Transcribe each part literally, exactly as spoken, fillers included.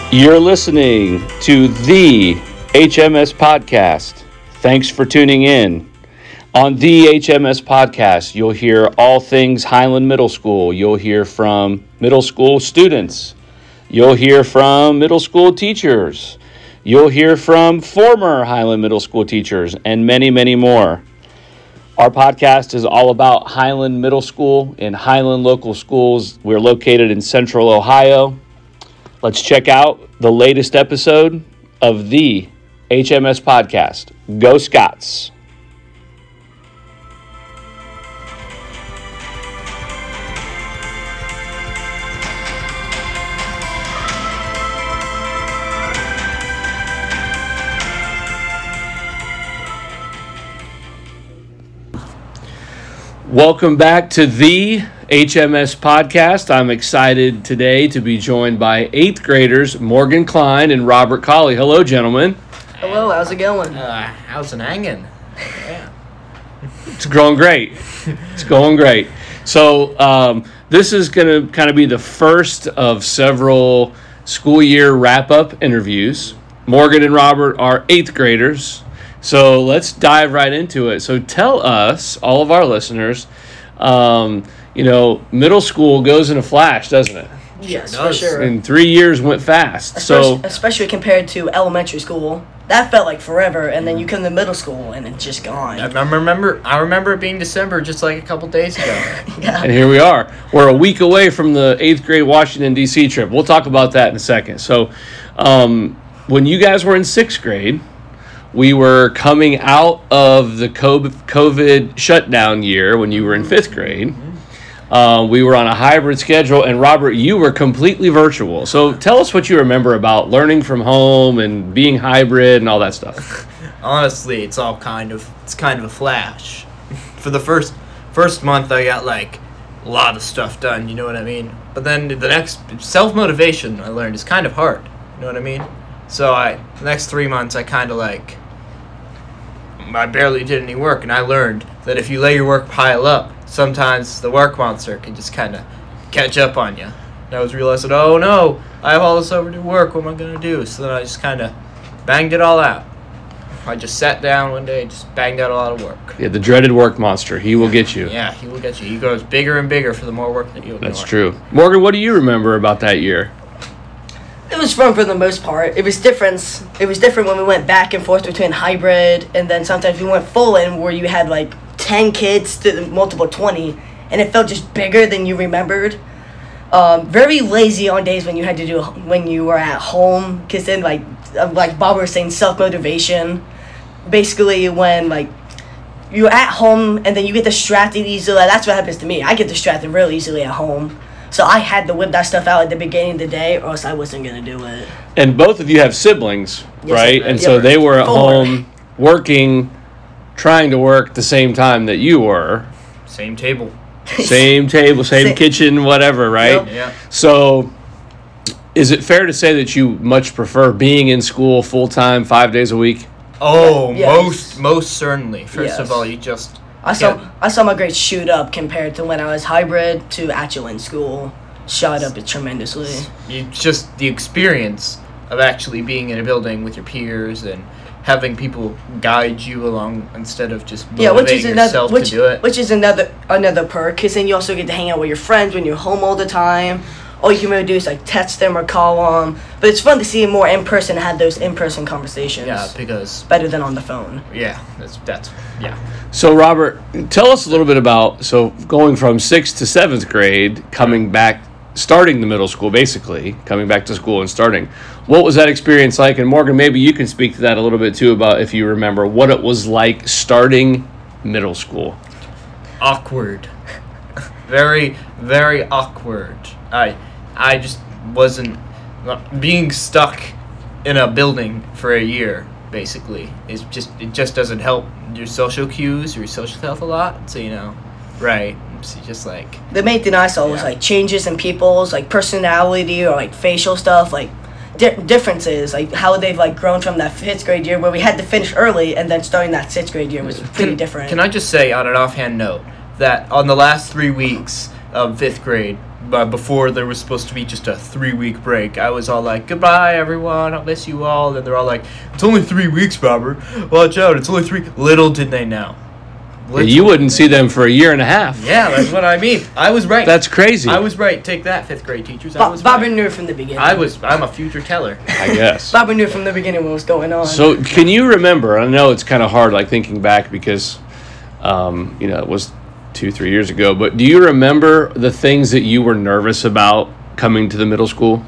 You're listening to the H M S Podcast. Thanks for tuning in. On the H M S Podcast, you'll hear all things Highland Middle School. You'll hear from middle school students. You'll hear from middle school teachers. You'll hear from former Highland Middle School teachers and many, many more. Our podcast is all about Highland Middle School and Highland local schools. We're located in Central Ohio. Let's check out the latest episode of the H M S Podcast. Go Scots! Welcome back to the H M S Podcast. I'm excited today to be joined by eighth graders Morgan Klein and Robert Colley. Hello, gentlemen. Hello, how's it going? Uh, how's it hanging? Yeah. It's going great. It's going great. So um, this is going to kind of be the first of several school year wrap-up interviews. Morgan and Robert are eighth graders. So let's dive right into it. So tell us, all of our listeners, um, you know, middle school goes in a flash, doesn't it? Yes, Sure for sure. And three years went fast. Especially, So especially compared to elementary school. That felt like forever, and then you come to middle school, and it's just gone. I remember, I remember it being December just like a couple days ago. Yeah. and here we are. We're a week away from the eighth grade Washington, D C trip. We'll talk about that in a second. So um, when you guys were in sixth grade, we were coming out of the COVID shutdown year when you were in fifth grade. Uh, we were on a hybrid schedule, and Robert, you were completely virtual. So tell us what you remember about learning from home and being hybrid and all that stuff. Honestly, it's all kind of it's kind of a flash. For the first first month, I got like a lot of stuff done. You know what I mean? But then the next self motivation I learned is kind of hard. You know what I mean? So I the next three months I kind of like I barely did any work, and I learned that if you let your work pile up, sometimes the work monster can just kind of catch up on you. And I was realizing, oh no, I have all this overdue work. What am I gonna do? So then I just kind of banged it all out. I just sat down one day, and just banged out a lot of work. Yeah, the dreaded work monster. He will get you. Yeah, he will get you. He grows bigger and bigger for the more work that you ignore. That's true. Morgan, what do you remember about that year? It was fun for the most part. It was different. It was different when we went back and forth between hybrid, and then sometimes we went full in where you had like ten kids to multiple twenty, and it felt just bigger than you remembered. Um, very lazy on days when you had to do when you were at home, because then like uh, like Bob was saying, self motivation. Basically, when like you're at home and then you get distracted easily. That's what happens to me. I get distracted real easily at home. So I had to whip that stuff out at the beginning of the day, or else I wasn't going to do it. And both of you have siblings, Yes, right? I- And yeah, so they were at four. home working, trying to work the same time that you were. Same table. Same table, same Same- kitchen, whatever, right? Yep. Yeah. So is it fair to say that you much prefer being in school full-time, five days a week? Oh, Yes. most most certainly. First Yes. of all, you just I saw Yeah. I saw my grades shoot up compared to when I was hybrid to actual in school. Shot up tremendously. you just the experience of actually being in a building with your peers and having people guide you along instead of just Yeah, which is motivating another yourself which, to do it. which is another another perk, because then you also get to hang out with your friends when you're home all the time. All you can really do is like text them or call them. But it's fun to see them more in person and have those in person conversations. Yeah, because Better than on the phone. yeah, that's that's yeah. So, Robert, tell us a little bit about, so going from sixth to seventh grade, coming back, starting the middle school, basically, coming back to school and starting. What was that experience like? And Morgan, maybe you can speak to that a little bit, too, about if you remember what it was like starting middle school. Awkward. very, very awkward. I I just wasn't being stuck in a building for a year. Basically, it's just it just doesn't help your social cues or your social health a lot. So you know, right? It's just like The main thing I saw was Yeah. like changes in people's like personality or like facial stuff, like di- differences, like how they've like grown from that fifth grade year where we had to finish early, and then starting that sixth grade year was pretty can, different. Can I just say on an offhand note that on the last three weeks of fifth grade, but before there was supposed to be just a three-week break, I was all like, goodbye, everyone, I'll miss you all. And they're all like, it's only three weeks, Robert. Watch out, it's only three. Little did they know. Literally. You wouldn't see them for a year and a half. Yeah, that's what I mean. I was right. That's crazy. I was right. Take that, fifth grade teachers. I Bob, was Bob right. knew from the beginning. I was. I'm a future teller. I guess. Bob knew from the beginning what was going on. So, can you remember? I know it's kind of hard, like thinking back, because, um, you know, it was two, three years ago. But do you remember the things that you were nervous about coming to the middle school?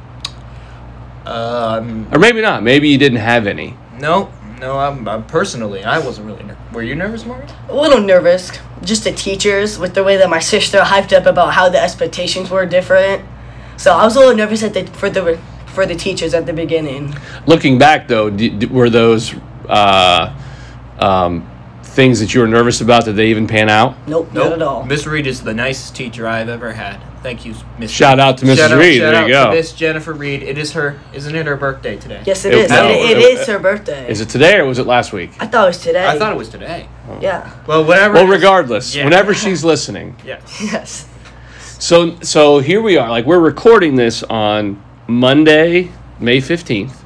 Um. Or maybe not. Maybe you didn't have any. No. No, I'm, I'm personally, I wasn't really nervous. Were you nervous, Morgan? A little nervous. Just the teachers, with the way that my sister hyped up about how the expectations were different. So I was a little nervous at the for the for the teachers at the beginning. Looking back, though, d- d- were those uh, um, things that you were nervous about, did they even pan out? Nope, Nope. not at all. Miss Reed is the nicest teacher I've ever had. Thank you, Miss Shout Reed. out to Missus Shout out- Reed. Shout There out you go. to Miss Jennifer Reed. It is her, isn't it her birthday today? Yes, it It- is. no, it, it it- is her birthday. Is it today or was it last week? I thought it was today. I thought it was today. Yeah. Well, whatever. Well, it is- regardless, Yeah. whenever she's listening. Yes. Yes. So, so here we are. Like, we're recording this on Monday, May fifteenth.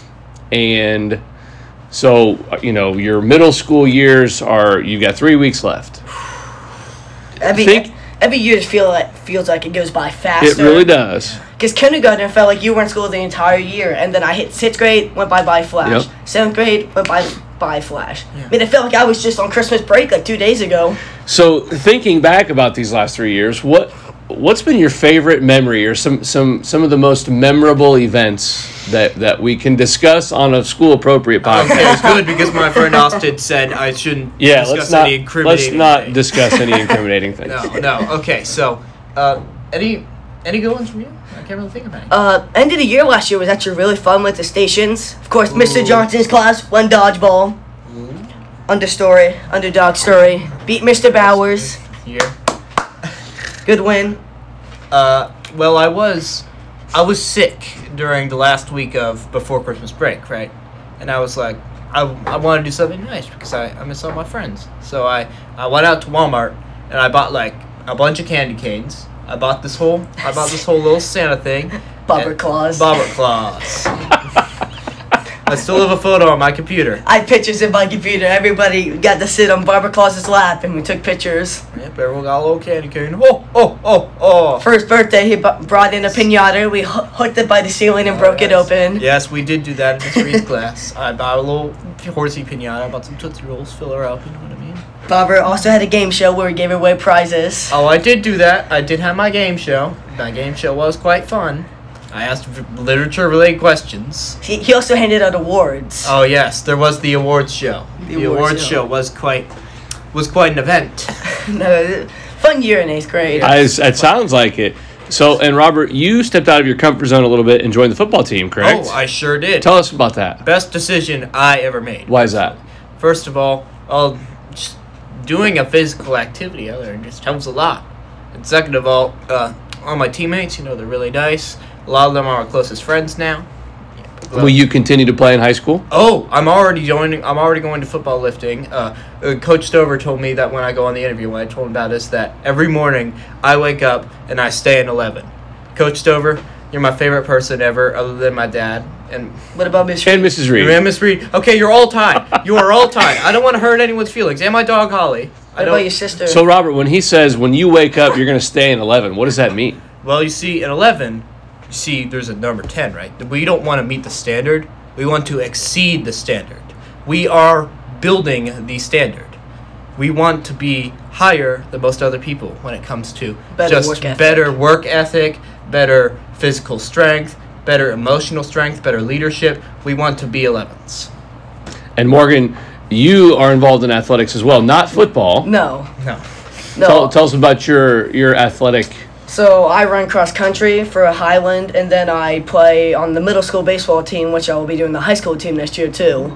And so, uh, you know, your middle school years are, you got three weeks left. Every Think- every year just feel like feels like it goes by faster. It really does. Because kindergarten felt like you were in school the entire year, and then I hit sixth grade, went by by flash. Yep. Seventh grade went by by flash. I mean, it felt like I was just on Christmas break like two days ago. So, thinking back about these last three years, what what's been your favorite memory or some some some of the most memorable events that that we can discuss on a school appropriate podcast? Okay, it's good because my friend Austin said I shouldn't Yeah, discuss let's not any incriminating let's not things. discuss any incriminating things. No, no. Okay, so uh, any any good ones from you? I can't really think of any. Uh, end of the year last year was actually really fun with the stations. Of course, Mister Ooh. Johnson's class won dodgeball. Understory, underdog story. Beat Mister Bowers. Yeah. Good win. Uh, well, I was, I was sick during the last week of before Christmas break, right? And I was like, I, I want to do something nice because I, I miss all my friends. So I, I went out to Walmart and I bought like a bunch of candy canes. I bought this whole, I bought this whole little Santa thing. Bobber and- claws. Bobber claws. I still have a photo on my computer. I had pictures in my computer. Everybody got to sit on Barbara Claus's lap, and we took pictures. Yep, everyone got a little candy cane. Oh, oh, oh, oh. For his birthday, he bu- brought in a pinata. We hoo- hooked it by the ceiling and Oh, broke it yes. open. Yes, we did do that in Miss Reed's class. I bought a little horsey pinata. I bought some Tootsie Rolls, fill her up, you know what I mean? Barbara also had a game show where we gave away prizes. Oh, I did do that. I did have my game show. My game show was quite fun. I asked literature-related questions. He, he also handed out awards. Oh yes, there was the awards show. The The, awards awards show. show was quite was quite an event. No, fun year in eighth grade. I, it sounds like it. So, and Robert, you stepped out of your comfort zone a little bit and joined the football team, correct? Oh, I sure did. Tell us about that. Best decision I ever made. Why is that? First of all, uh, just doing a physical activity I learned just helps a lot. And second of all, uh, all my teammates, you know, they're really nice. A lot of them are our closest friends now. Yeah. Will you continue to play in high school? Oh, I'm already joining. I'm already going to football lifting. Uh, uh, Coach Stover told me that when I go on the interview, when I told him about this, that every morning I wake up and I stay in eleven. Coach Stover, you're my favorite person ever, other than my dad. And What about Miss And Missus Reed. and Miss Reed. Okay, you're all tied. You are all tied. I don't want to hurt anyone's feelings. And my dog Holly. I What don't. about your sister? So, Robert, when he says when you wake up, you're going to stay in eleven, what does that mean? Well, you see, in eleven, you see, there's a number ten, right? We don't want to meet the standard. We want to exceed the standard. We are building the standard. We want to be higher than most other people when it comes to Better just work ethic. better work ethic, better physical strength, better emotional strength, better leadership. We want to be elevens. And Morgan, you are involved in athletics as well, not football. no. No. No. Tell, tell us about your, your athletic. So I run cross country for Highland, and then I play on the middle school baseball team, which I will be doing the high school team next year too.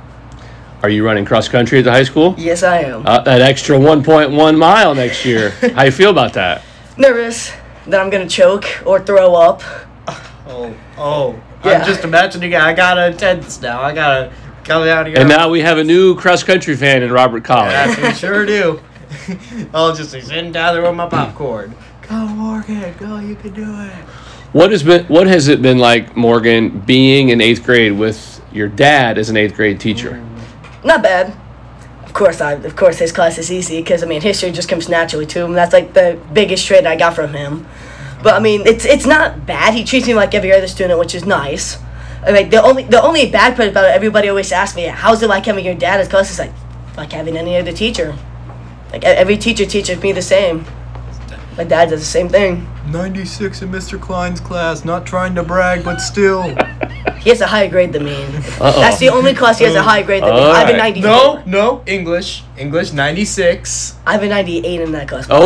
Are you running cross country at the high school? Yes, I am. Uh, that extra one point one mile next year. How you feel about that? Nervous that I'm gonna choke or throw up. Oh, oh. Yeah. I'm just imagining I gotta attend this now. I gotta come down here. And now we have a new cross country fan in Robert Collins. Yes, we sure do. I'll just be sitting down there with my popcorn. Go, Morgan. Go, you can do it. What has been what has it been like, Morgan, being in eighth grade with your dad as an eighth grade teacher? Not bad. Of course, I of course his class is easy because I mean history just comes naturally to him. That's like the biggest trait I got from him. But I mean it's it's not bad. He treats me like every other student, which is nice. I mean the only the only bad part about it, everybody always asks me, how's it like having your dad as class? It's like like having any other teacher. Like every teacher teaches me the same. My dad does the same thing. ninety-six in Mister Klein's class, not trying to brag, but still. He has a higher grade than me. Uh-oh. That's the only class he has a higher grade than me. All I have a right. ninety-four. No, no, English. English, ninety-six. I have a ninety-eight in that class.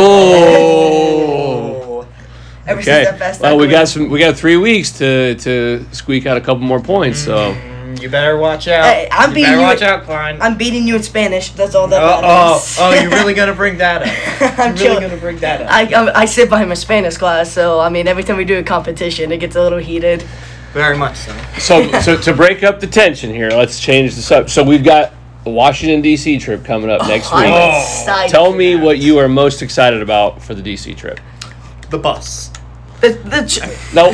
Oh. Ever Okay. since that fast Well, we got some. We got three weeks to to squeak out a couple more points. So Mm, you better watch out. Hey, I'm you beating better you- watch out, Klein. I'm beating you in Spanish. That's all that Oh, oh, matters. oh, you're really gonna bring that up. I'm You're really kidding. gonna bring that up. I, I I sit behind my Spanish class, so I mean every time we do a competition, it gets a little heated. Very much so. so so to break up the tension here, let's change this up. So we've got a Washington D C trip coming up next I'm week. Oh. excited. Tell me what you are most excited about for the D C trip. The bus. The the ch- No.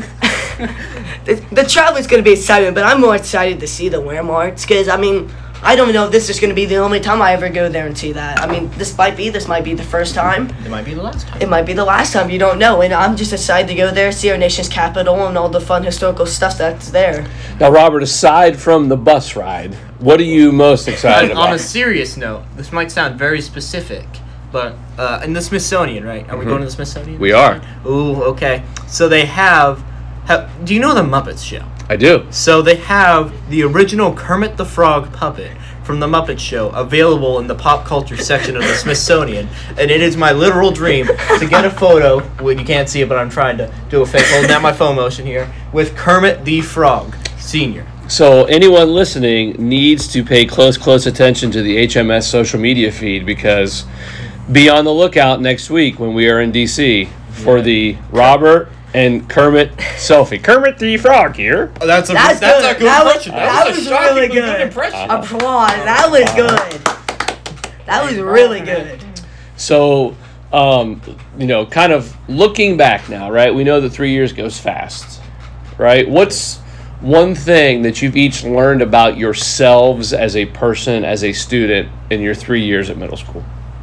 the, the travel is going to be exciting, but I'm more excited to see the Wehrmachts because I mean I don't know if this is going to be the only time I ever go there and see that. I mean this might be this might be the first time. It might be the last time. It might be the last time. You don't know, and I'm just excited to go there, see our nation's capital, and all the fun historical stuff that's there. Now, Robert, aside from the bus ride, what are you most excited On, on a about? serious note, this might sound very specific, but uh, in the Smithsonian, right? Are we going to the Smithsonian? We are. Ooh, okay. So they have, have. Do you know the Muppets show? I do. So they have the original Kermit the Frog puppet from the Muppet Show available in the pop culture section of the Smithsonian, and it is my literal dream to get a photo. Well, you can't see it, but I'm trying to do a fake holding out my phone motion here with Kermit the Frog Senior. So anyone listening needs to pay close, close attention to the H M S social media feed because be on the lookout next week when we are in D C for the Robert and Kermit selfie. Kermit the Frog here. Oh, that's a That's that's good. a good That was- impression. that was, was a shockingly really good. impression. Applause. That was good. That was really good. So, um, you know, kind of looking back now, right? We know that three years goes fast, right? What's one thing that you've each learned about yourselves as a person, as a student, in your three years at middle school?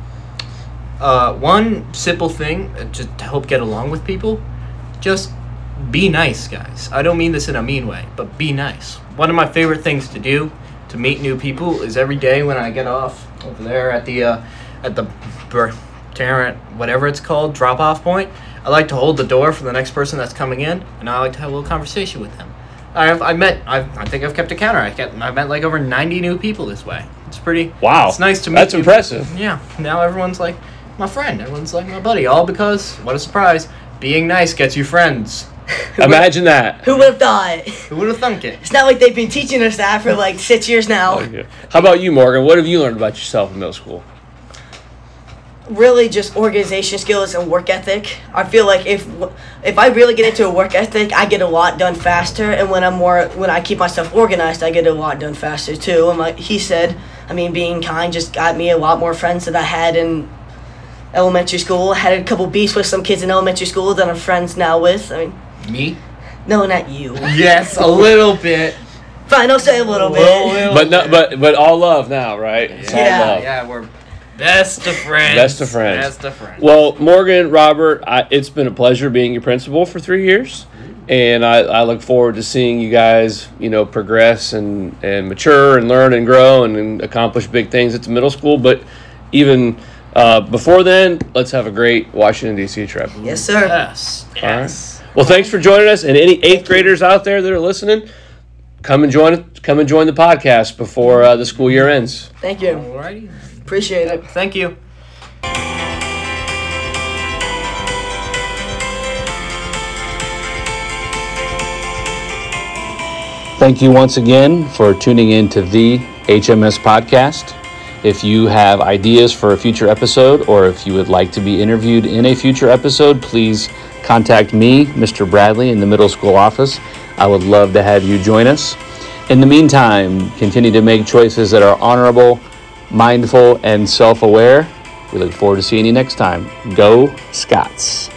Uh, one simple thing, uh, just to help get along with people, just be nice, guys. I don't mean this in a mean way, but be nice. One of my favorite things to do to meet new people is every day when I get off over there at the uh, at the ber- Tarrant, whatever it's called, drop-off point. I like to hold the door for the next person that's coming in, and I like to have a little conversation with them. I've I met I've, I think I've kept a counter. I kept I met like over ninety new people this way. It's pretty. Wow. It's nice to meet. That's you. impressive. Yeah. Now everyone's like my friend. Everyone's like my buddy. All because, what a surprise, being nice gets you friends. Imagine that. Who would have thought? Who would have thunk it? It's not like they've been teaching us that for like six years now. How about you, Morgan? What have you learned about yourself in middle school? Really, just organization skills and work ethic. I feel like if if I really get into a work ethic, I get a lot done faster. And when I'm more when I keep myself organized, I get a lot done faster too. And like he said, I mean, being kind just got me a lot more friends than I had in elementary school. I had a couple beefs with some kids in elementary school that I'm friends now with. I mean, Me? no, not you. Yes, a little bit. Fine, I'll say a little bit. Little, little But no, bit. but but all love now, right? It's all Yeah. love. Yeah, we're best of friends. Best of friends. Best of friends. Well, Morgan, Robert, I, it's been a pleasure being your principal for three years, and I, I look forward to seeing you guys, you know, progress and, and mature and learn and grow and, and accomplish big things at the middle school. But even uh, before then, let's have a great Washington D C trip. Yes, sir. Yes. All right. Yes. Well, thanks for joining us, and any eighth graders out there that are listening, come and join come and join the podcast before uh, the school year ends. Thank you. Alrighty. Appreciate it. Thank you. Thank you once again for tuning in to the H M S podcast. If you have ideas for a future episode or if you would like to be interviewed in a future episode, please contact me, Mister Bradley, in the middle school office. I would love to have you join us. In the meantime, continue to make choices that are honorable, mindful, and self-aware. We look forward to seeing you next time. Go Scots!